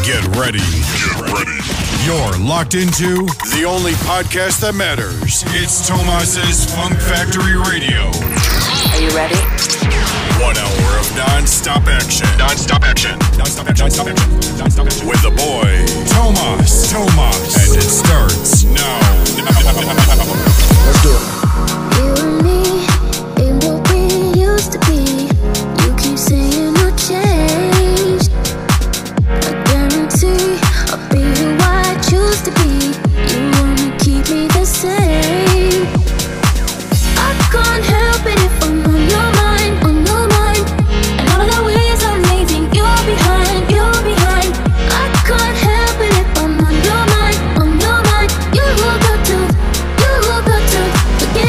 Get ready. You're locked into the only podcast that matters. It's Tomas's Funk Factory Radio. Are you ready? 1 hour of non-stop action. Non-stop action. With the boy, Tomas. And it starts now. Let's do it. You and me ain't what we used to be. You keep saying no change. I guarantee I'll be who I choose to be. You wanna keep me the same. I can't help it if I'm on your mind, on your mind. And all of the ways I'm leaving you behind, you behind. I can't help it if I'm on your mind, on your mind. You got to forget.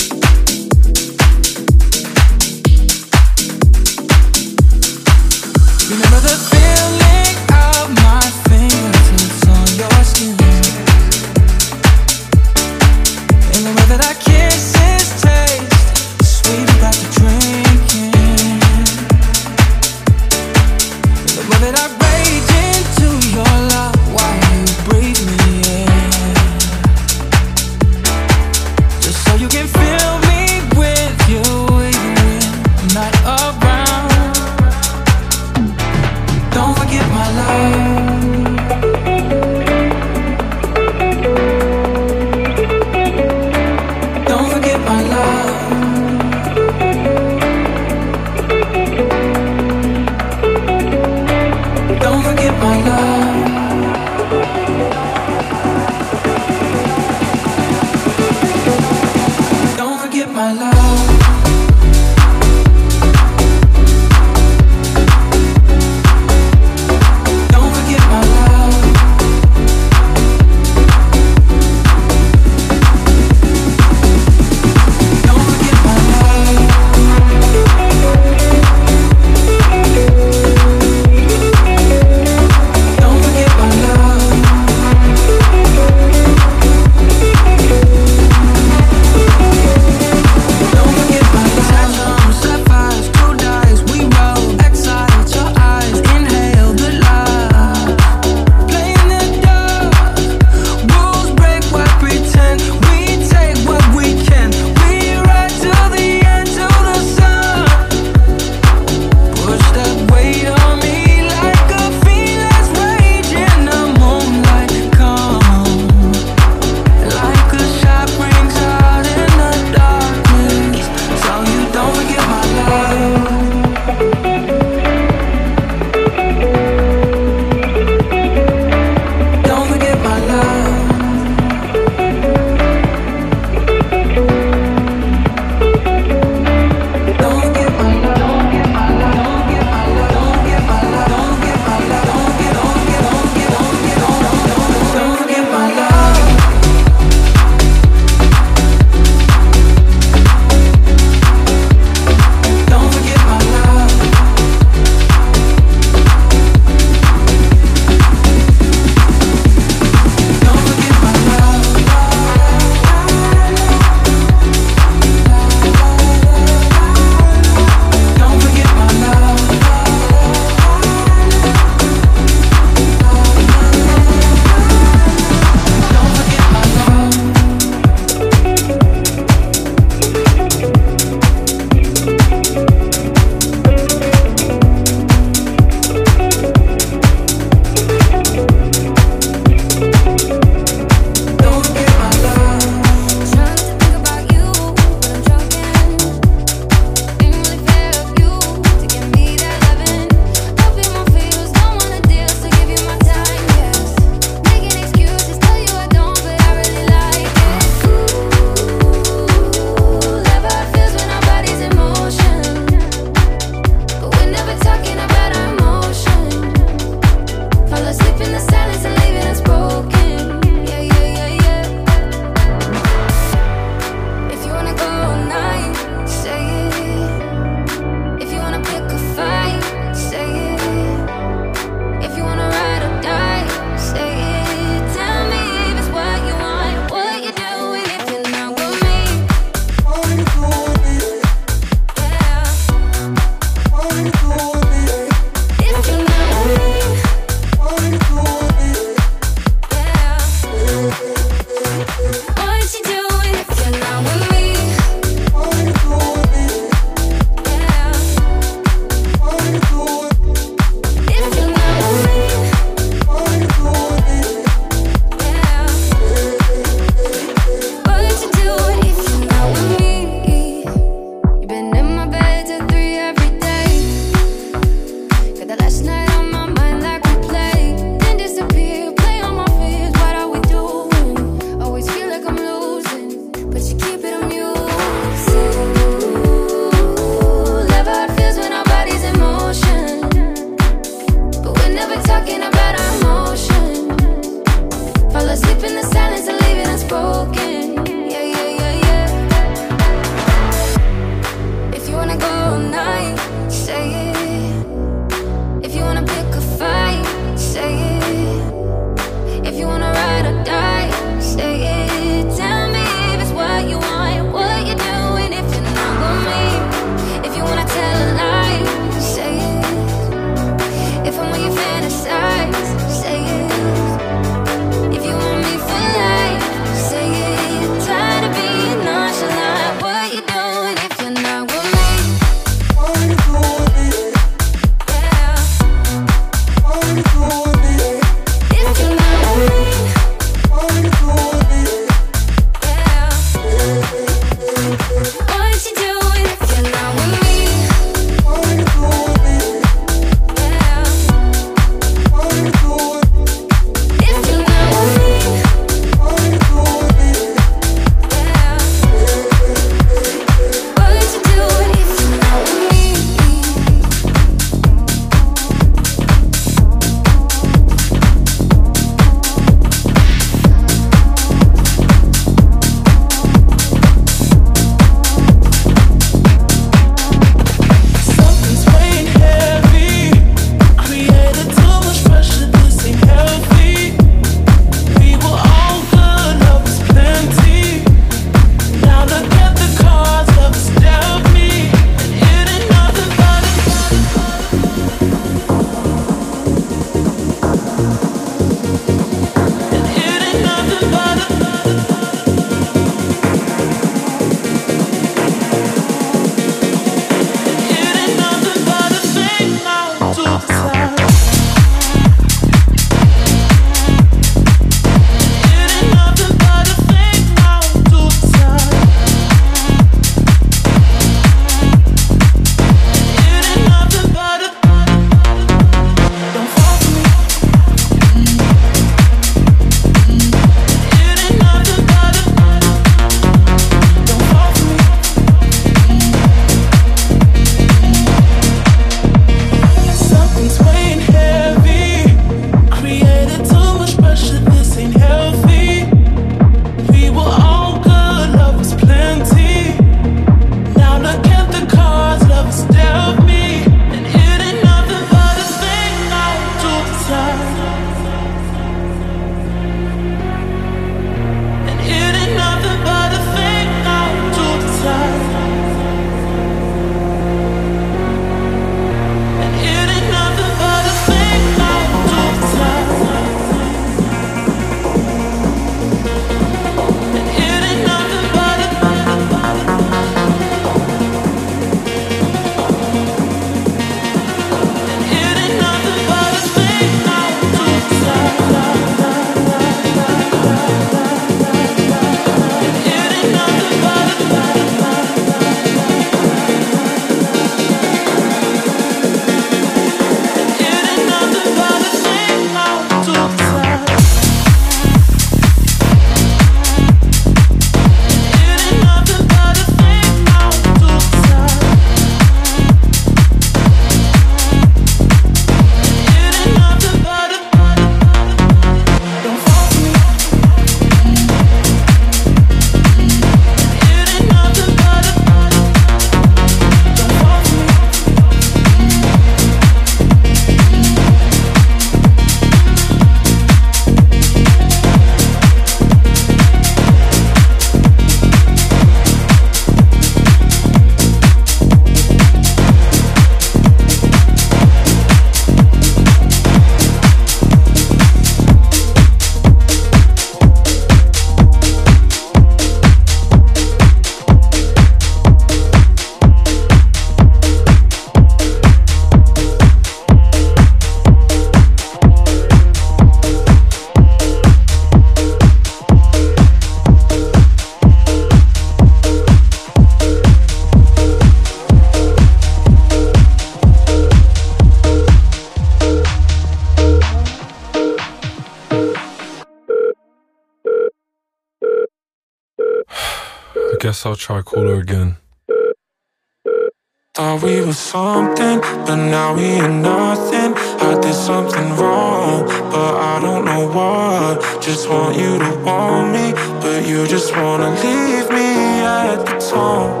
guess I'll try call her again. Thought we were something, but now we ain't nothing. I did something wrong, but I don't know what. Just want you to want me, but you just wanna leave me at the tone.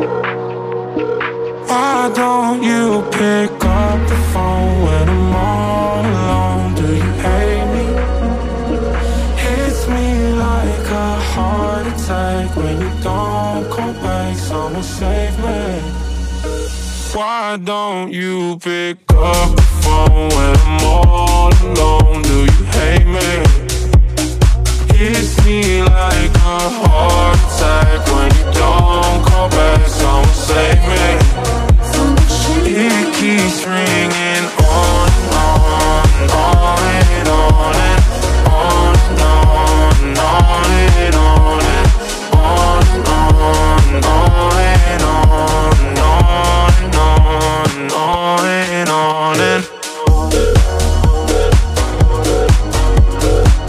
Why don't you pick up the phone when I'm all alone? Do you hate me? Hits me like a heart attack when you don't call back. Someone save me. Why don't you pick up the phone when I'm all alone? Do you hate me? Hits me like a heart attack when you don't call back. Someone save me. It keeps ringing on and on and on and on and on and on and on and on and on and on and on and on and on and on and on and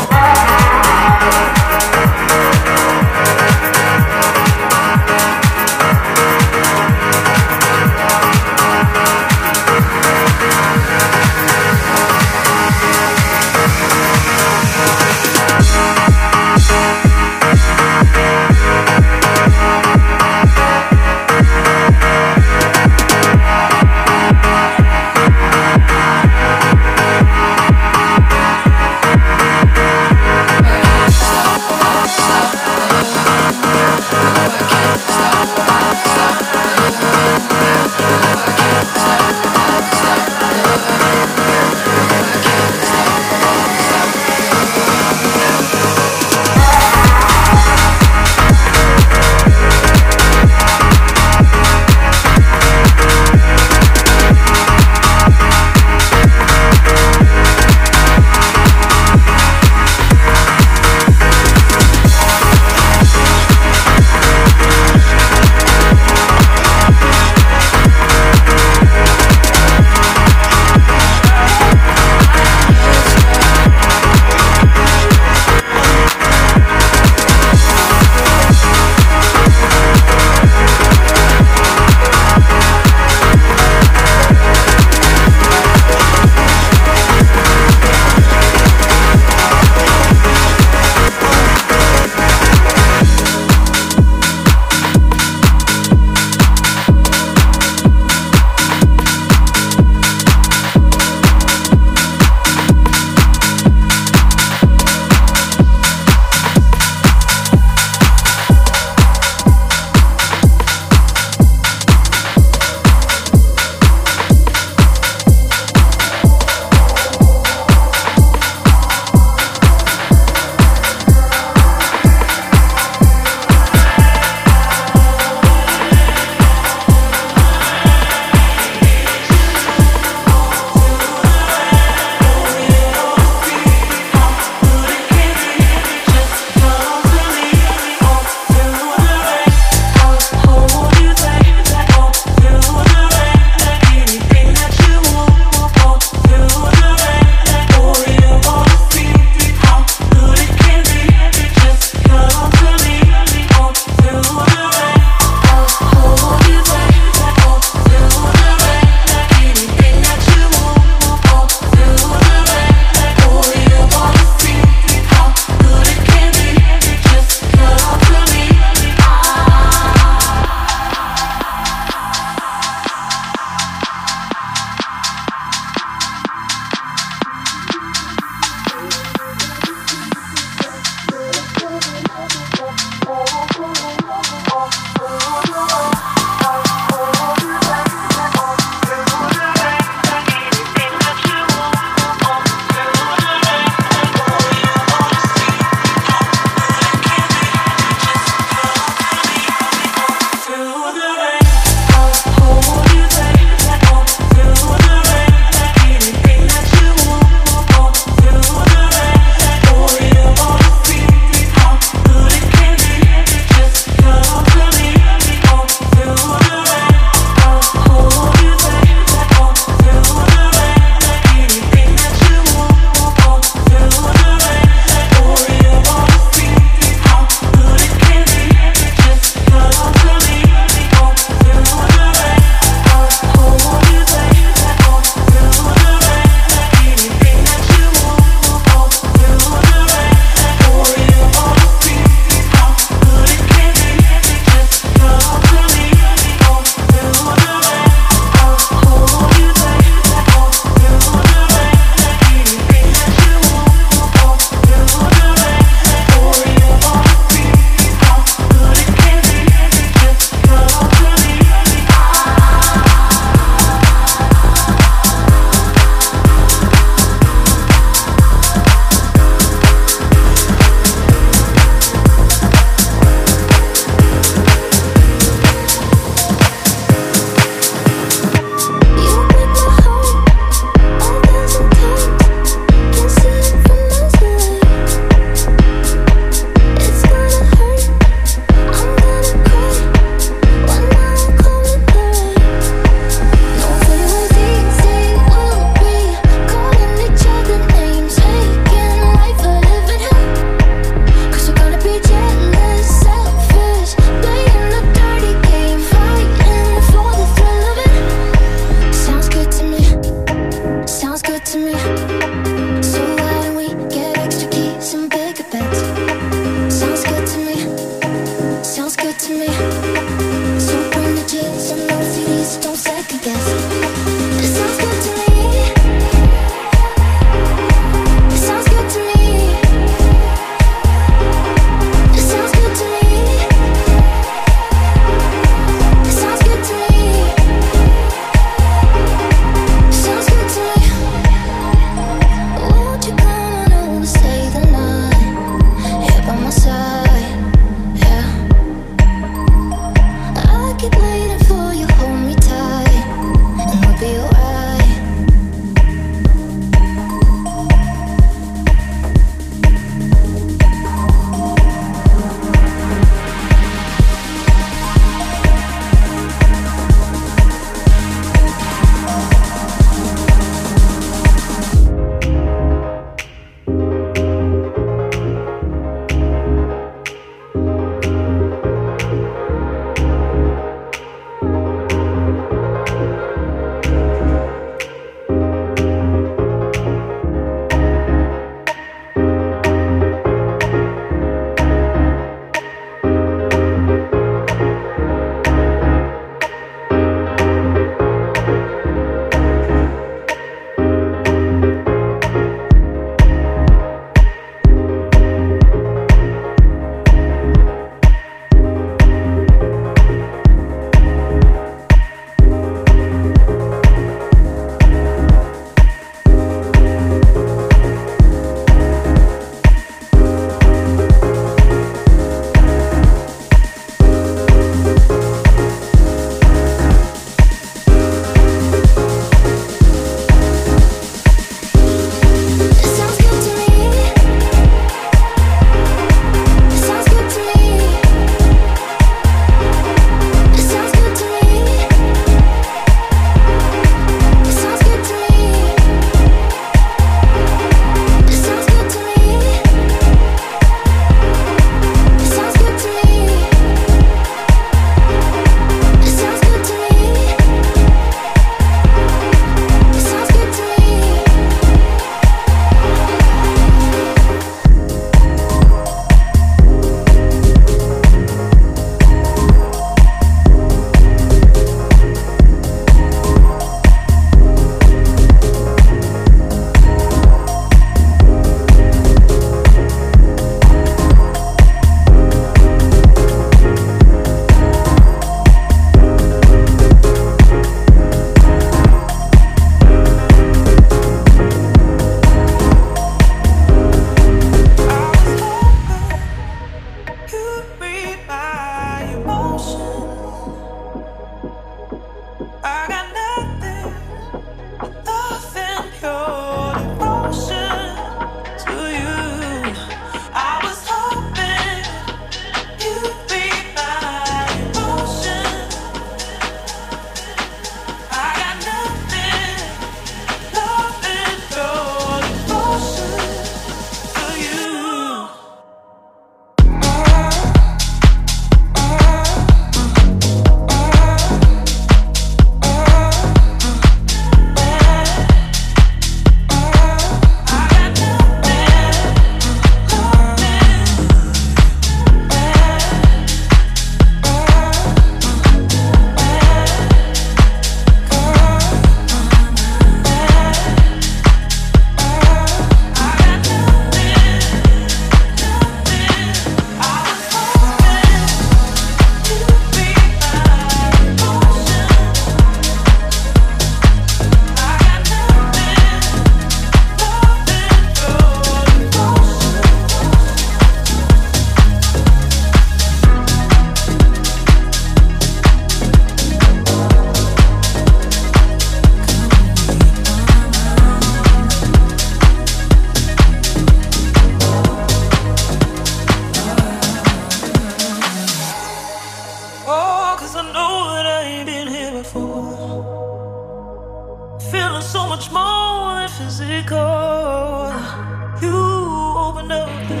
physical. You opened up the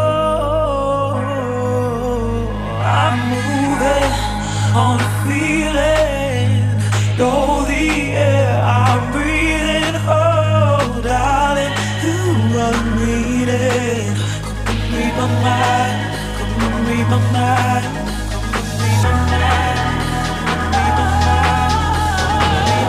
door. I'm moving on a feeling. You're the air I'm breathing. Oh, darling, you are needing. Come and read my mind. Come and read my mind. Come and read my mind. Read my mind.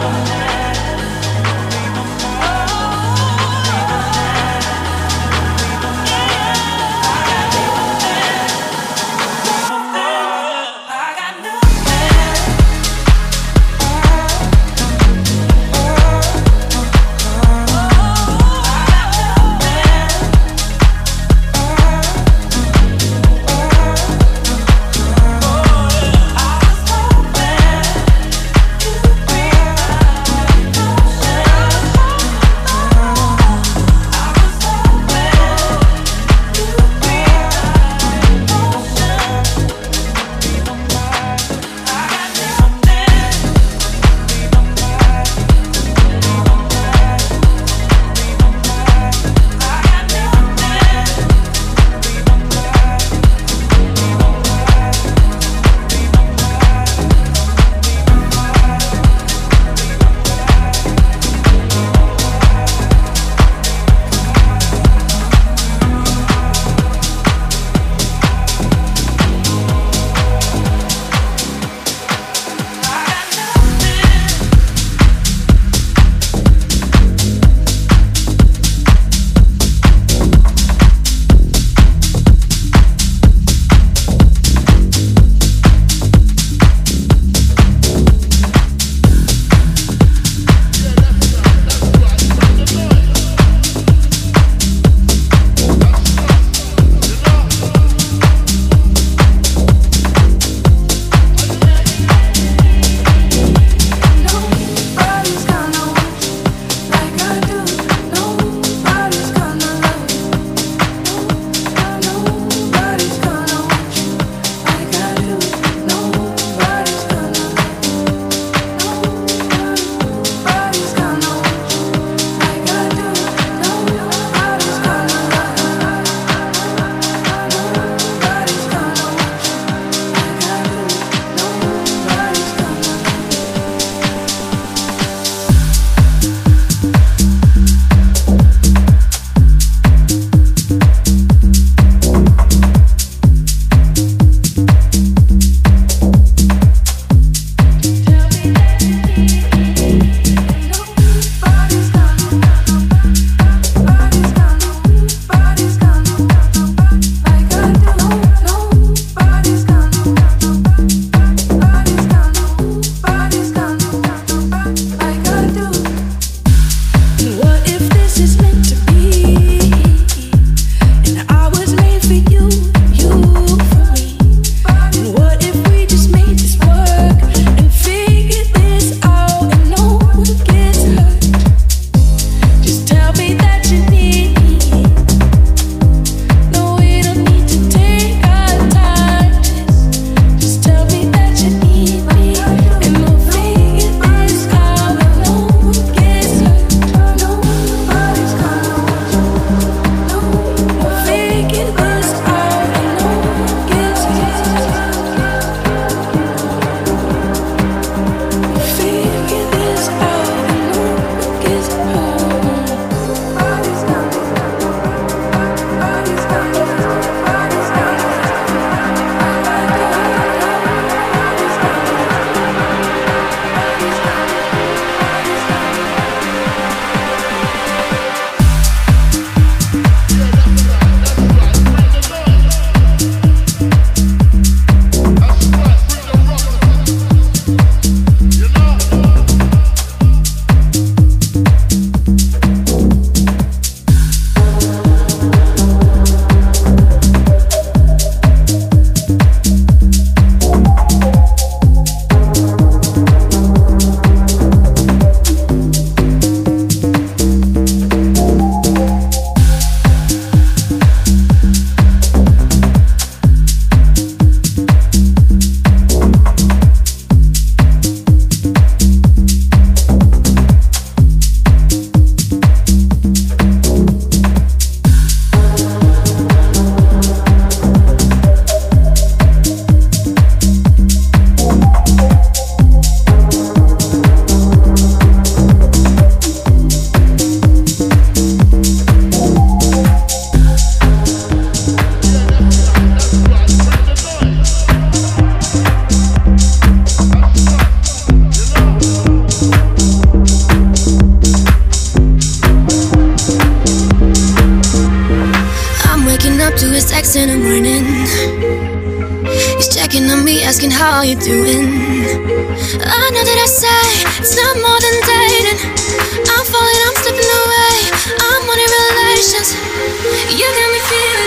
are you doing? I know that I say it's not more than dating. I'm falling, I'm slipping away. I'm wanting relations. You got me feeling.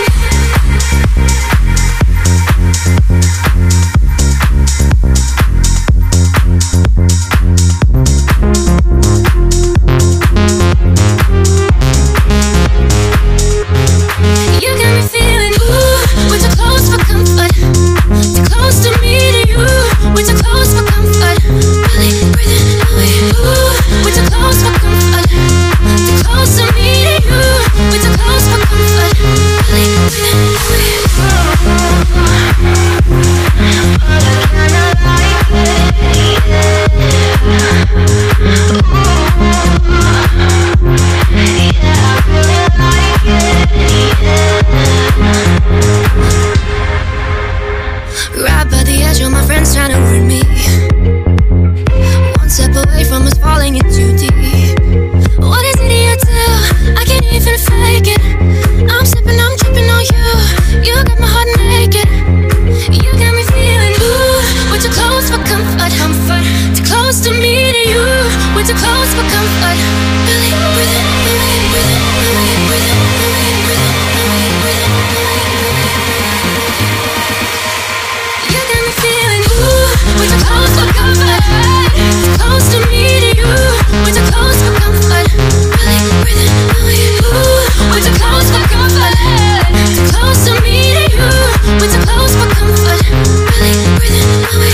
You got me feeling. Ooh, we're too close for comfort. Too close to me to you. We're too close for comfort. Really breathing away. Ooh, we're too close for comfort. Too close to me to you. We're too close for comfort. Really breathing away. Right by the edge, all my friends trying to warn me. One step away from us falling in too deep. What is it you do? I can't even fake it. I'm slipping, I'm tripping on you. You got my heart naked. You got me feeling. Ooh, we're too close for comfort. Too close to me to you. We're too close for comfort. Really breathing away, breathing away, breathing away, breathing away, breathing away. You got me feeling. Ooh, we're too close for comfort. Too close to me to you. We're too close for comfort. Really breathing away. Ooh, we're too close for comfort. Too close to me to you. We're too close for comfort. Really breathing away.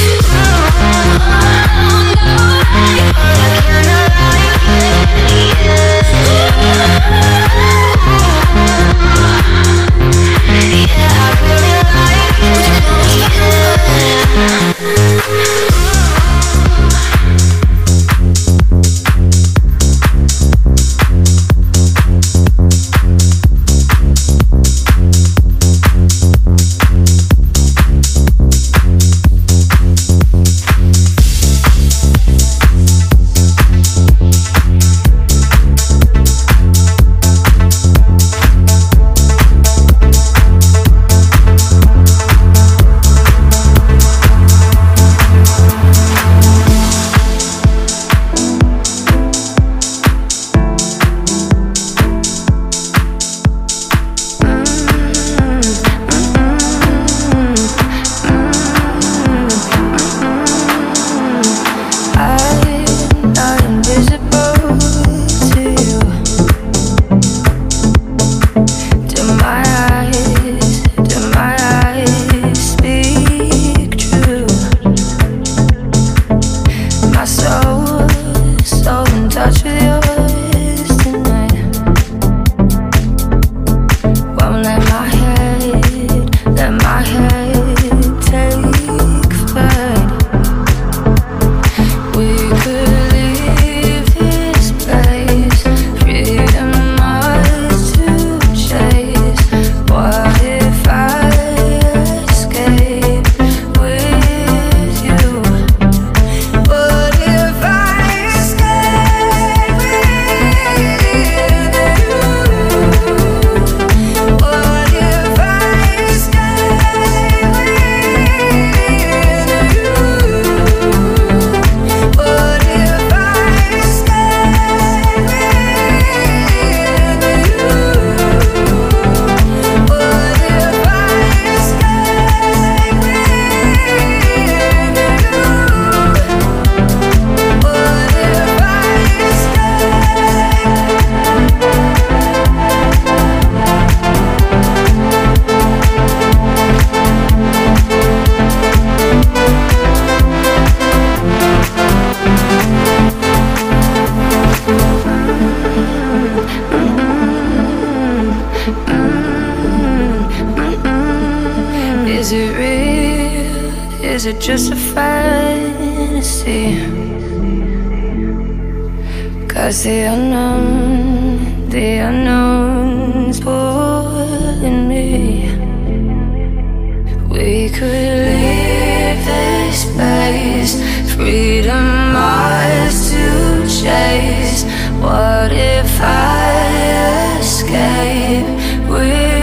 Is it real? Is it just a fantasy? 'Cause the unknown's pulling me. We could leave this place, freedom ours to chase. What if I escape with?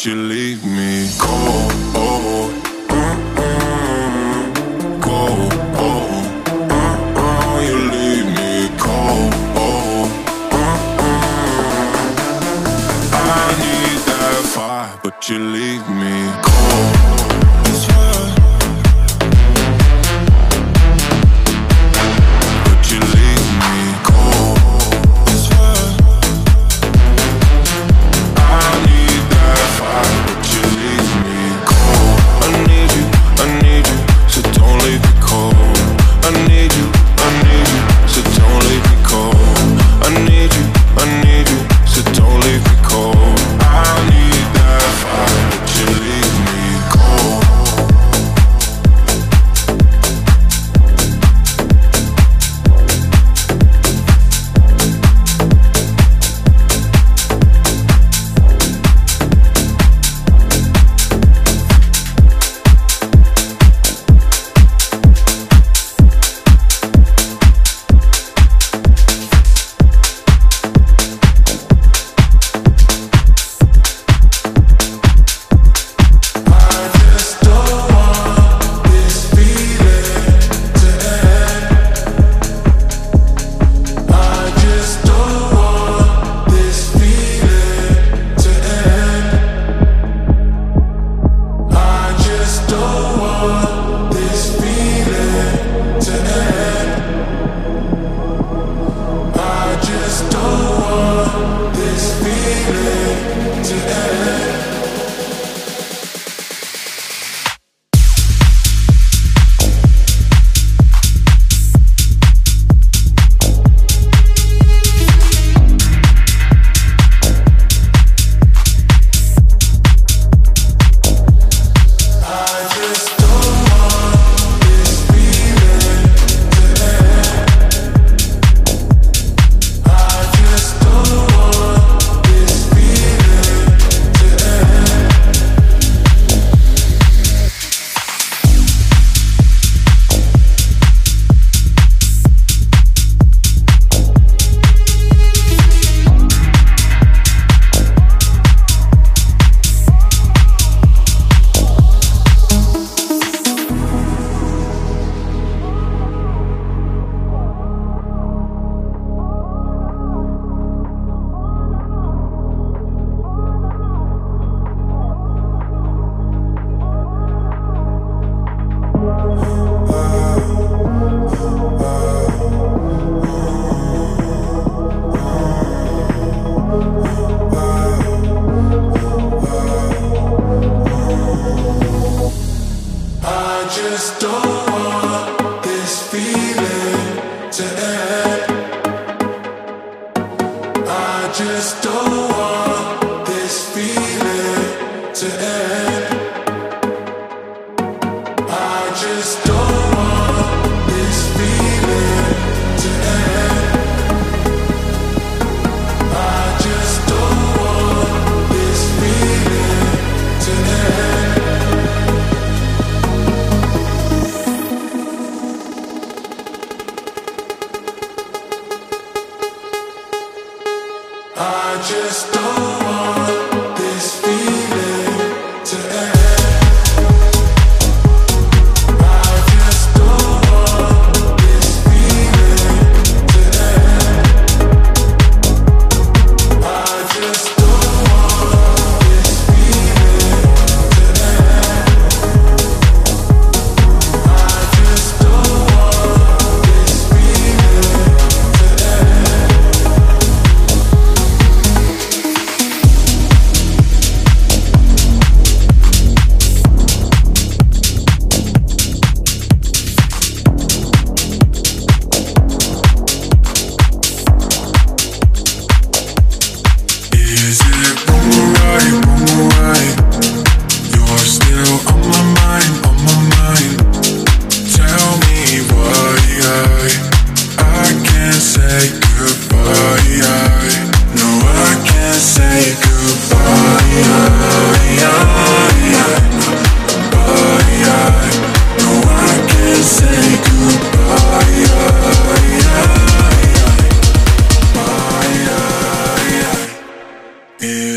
but you leave me cold. Cold. You leave me cold. I need that fire, but you leave me cold. That's right. But you leave me cold. That's right. I need that fire, but you leave me cold. I need you, so don't leave me cold. I need you, so don't leave me cold. I need you, so don't leave me cold. I need that fire, but you leave me cold.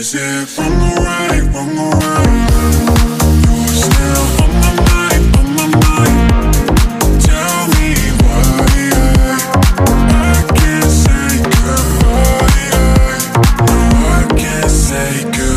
Is it from the right, from the right? You're still on my mind, on my mind. Tell me why I can't say goodbye. No, I can't say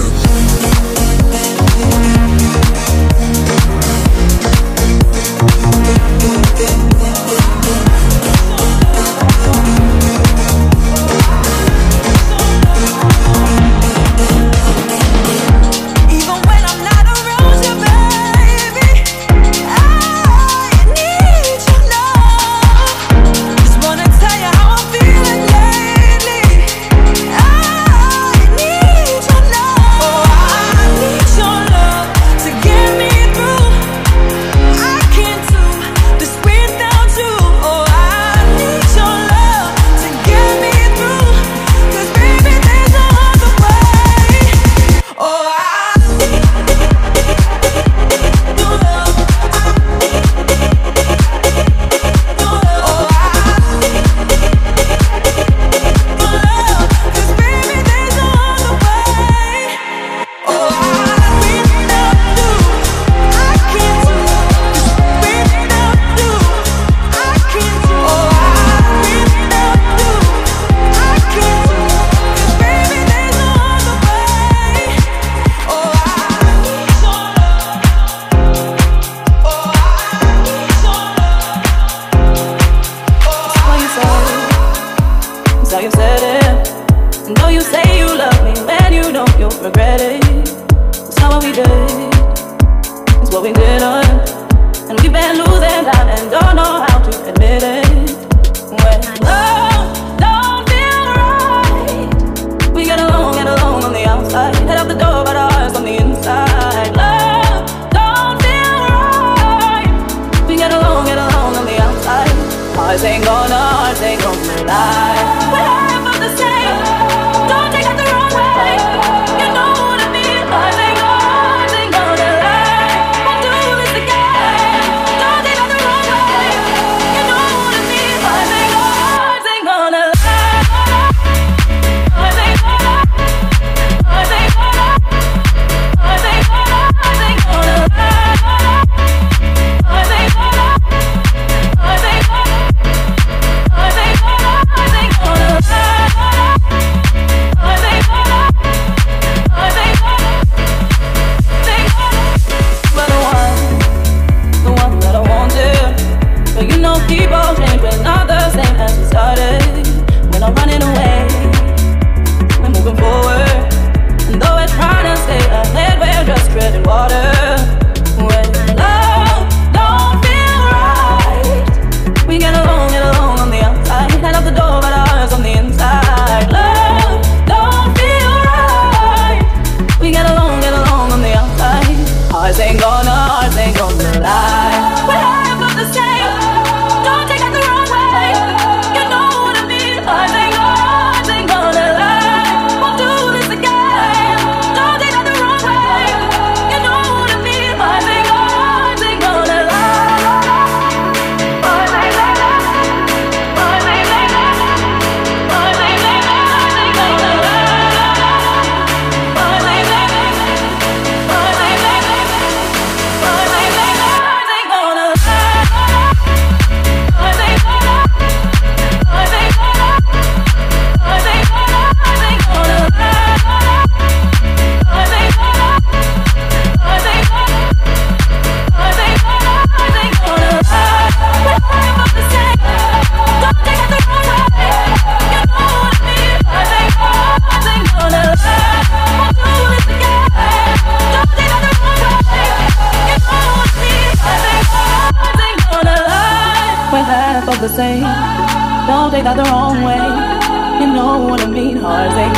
the same. Don't take that the wrong way. You know what I mean. Hearts ain't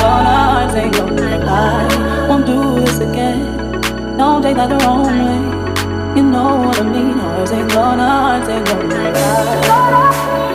gonna lie. Won't do this again. Don't take that the wrong way. You know what I mean. Hearts ain't gonna lie.